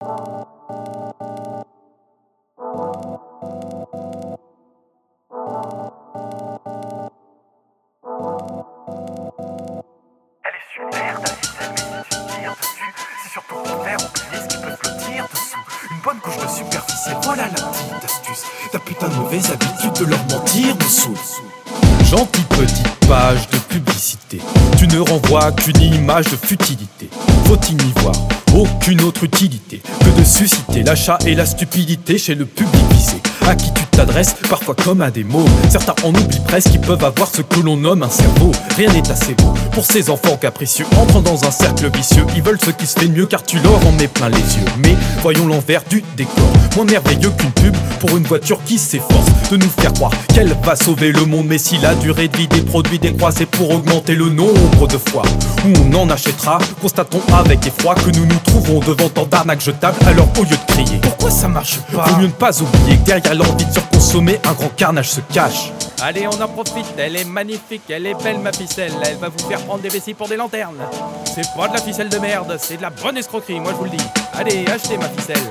Elle est super ta ficelle, mais si tu tires dessus, c'est surtout pour faire oublier ce qui peut flottir dessous. Une bonne couche de superficielle, voilà la petite astuce. Ta putain de mauvaise habitude de leur mentir me saoule. Gentille petite page de publicité, tu ne renvoies qu'une image de futilité. Faut-il y voir aucune autre utilité que de susciter l'achat et la stupidité chez le public visé, à qui tu t'adresses parfois comme à des mots. Certains en oublient presque qu'ils peuvent avoir ce que l'on nomme un cerveau. Rien n'est assez beau pour ces enfants capricieux, entrant dans un cercle vicieux. Ils veulent ce qui se fait mieux car tu leur en mets plein les yeux. Mais voyons l'envers du décor, moins merveilleux qu'une pub pour une voiture qui s'efforce de nous faire croire qu'elle va sauver le monde. Mais si la durée de vie des produits décroît, c'est pour augmenter le nombre de fois où on en achètera. Constatons avec effroi que nous nous trouvons devant tant d'arnaques jetables. Alors au lieu de crier pourquoi ça marche pas, vaut mieux ne pas oublier que derrière l'envie de surconsommer, un grand carnage se cache. Allez, on en profite, elle est magnifique, elle est belle ma ficelle. Elle va vous faire prendre des vessies pour des lanternes. C'est pas de la ficelle de merde, c'est de la bonne escroquerie, moi je vous le dis. Allez, achetez ma ficelle.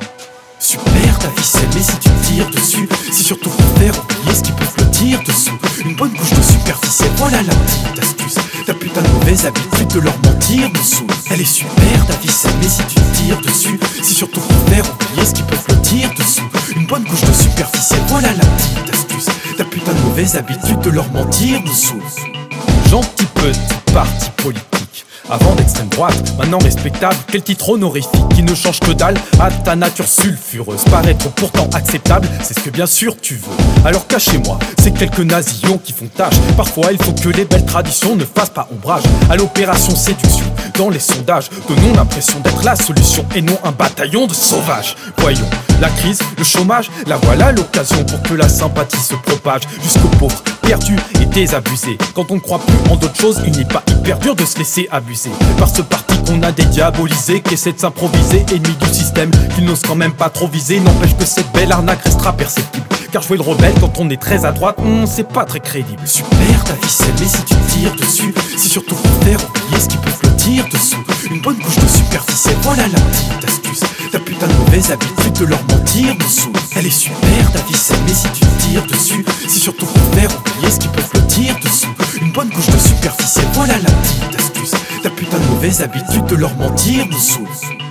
Super ta ficelle, mais si tu tires dessus, c'est surtout pour faire oublier ce qui peut flottir dessous. Une bonne couche de superficielle, voilà la petite astuce. Ta putain de mauvaise habitude de leur mentir me saoule. Elle est super ta ficelle, mais si tu tires dessus, c'est surtout pour faire oublier ce qui peut flottir dessous. Une bonne couche de superficielle, voilà la petite astuce. Ta putain de mauvaise habitude de leur mentir me saoule. Gentil petit parti politique, avant d'extrême droite, maintenant respectable. Quel titre honorifique qui ne change que dalle à ta nature sulfureuse. Paraître pourtant acceptable, c'est ce que bien sûr tu veux. Alors cachez-moi ces quelques nasillons qui font tâche. Parfois il faut que les belles traditions ne fassent pas ombrage à l'opération séduction. Dans les sondages, donnons l'impression d'être la solution et non un bataillon de sauvages. Voyons, la crise, le chômage, la voilà l'occasion pour que la sympathie se propage jusqu'aux pauvres, perdus et désabusés. Quand on ne croit plus en d'autres choses, il n'est pas hyper dur de se laisser abuser par ce parti qu'on a dédiabolisé, qui essaie de s'improviser, ennemi du système qu'il n'ose quand même pas trop viser. N'empêche que cette belle arnaque restera perceptible, car jouer le rebelle quand on est très à droite, c'est pas très crédible. Super ta ficelle, mais si tu tires dessus, c'est surtout pour faire oublier ce qui peut flottir dessous. Une bonne couche de superficielle, voilà la petite astuce. Ta putain de mauvaise habitude de leur mentir me saoule. Elle est super ta ficelle, mais si tu tires dessus, c'est surtout pour faire oublier ce qui peut flottir dessous. Une bonne couche de superficielle, voilà la petite astuce. Ta putain de mauvaise habitude de leur mentir me saoule.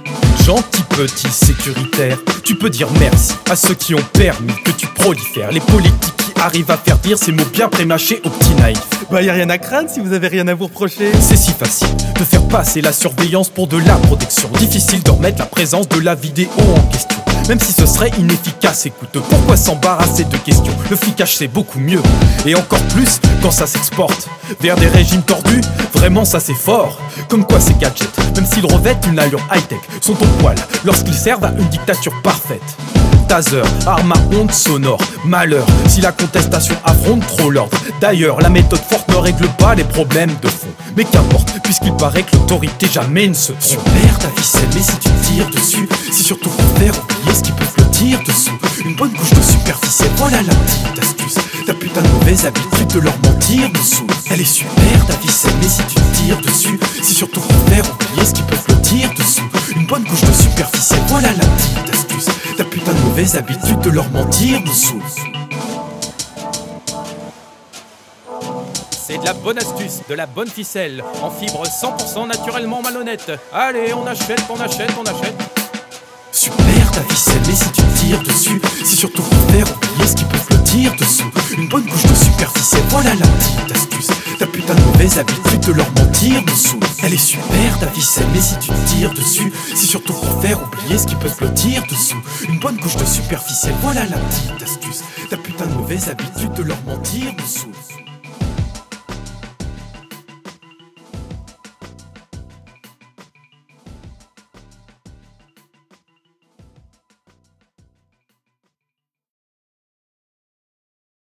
Gentil petit sécuritaire, tu peux dire merci à ceux qui ont permis que tu prolifères. Les politiques qui arrivent à faire dire ces mots bien prémâchés aux petits naïfs. Bah y'a rien à craindre si vous avez rien à vous reprocher. C'est si facile de faire passer la surveillance pour de la protection. Difficile d'en remettre la présence de la vidéo en question. Même si ce serait inefficace et coûteux, pourquoi s'embarrasser de questions? Le flicage c'est beaucoup mieux, et encore plus quand ça s'exporte vers des régimes tordus. Vraiment ça c'est fort. Comme quoi ces gadgets, même s'ils revêtent une allure high-tech, sont au poil lorsqu'ils servent à une dictature parfaite. Taser, arme à ondes sonores, malheur si la contestation affronte trop l'ordre. D'ailleurs, la méthode forte ne règle pas les problèmes de fond. Mais qu'importe, puisqu'il paraît que l'autorité jamais ne se trompe. Super ta ficelle, mais si tu tires dessus, c'est surtout pour faire oublier ce qui peut flottir dessous. Une bonne couche de superficielle, voilà la petite astuce. Ta putain de mauvaise habitude de leur mentir me saoule. Elle est super ta ficelle, mais si tu tires dessus, c'est surtout pour faire oublier ce qui peut flottir dessous. Une bonne couche de superficielle, voilà la petite astuce. Ta putain de mauvaise habitude de leur mentir me saoule. C'est de la bonne astuce, de la bonne ficelle, en fibre 100% naturellement malhonnête. Allez, on achète, on achète, on achète. Super ta ficelle, mais si tu tires dessus, c'est surtout pour faire oublier ce qui peut flottir dessous. Une bonne couche de superficielle, voilà la petite astuce. Ta putain de mauvaise habitude de leur mentir me saoule. Elle est super ta ficelle, mais si tu tires dessus, c'est surtout pour faire oublier ce qui peut flottir dessous. Une bonne couche de superficielle, voilà la petite astuce. Ta putain de mauvaise habitude de leur mentir me saoule.